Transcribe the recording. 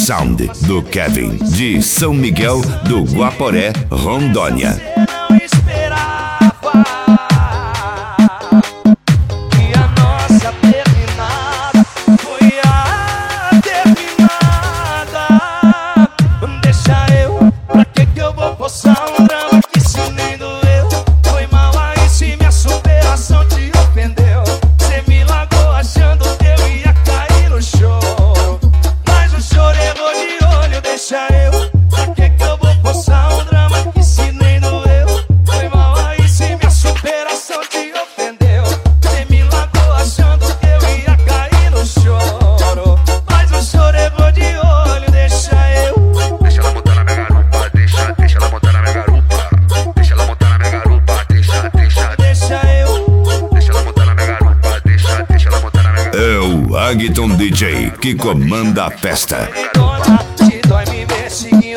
Sound do Kevin, de São Miguel do Guaporé, Rondônia. Não esperava que a nossa terminada foi a terminada. Deixa eu, pra que eu vou forçar um drama que se nem doeu? Foi mal aí se minha superação te ofendeu. Cê me largou achando que eu ia cair no choro, mas o choro errou de olho. Deixa eu, pra que eu vou forçar um drama que se nem doeu? Foi mal aí se minha superação te ofendeu. Cê me largou achando que eu ia cair no choro, mas o choro errou de olho. Deixa eu. Deixa ela montar na minha garupa, deixa ela montar na minha garupa. Deixa ela montar na minha garupa, deixa eu. Deixa ela montar na minha garupa, deixa ela montar na minha garupa. É o Agton DJ que comanda a festa. Te dói me ver seguindo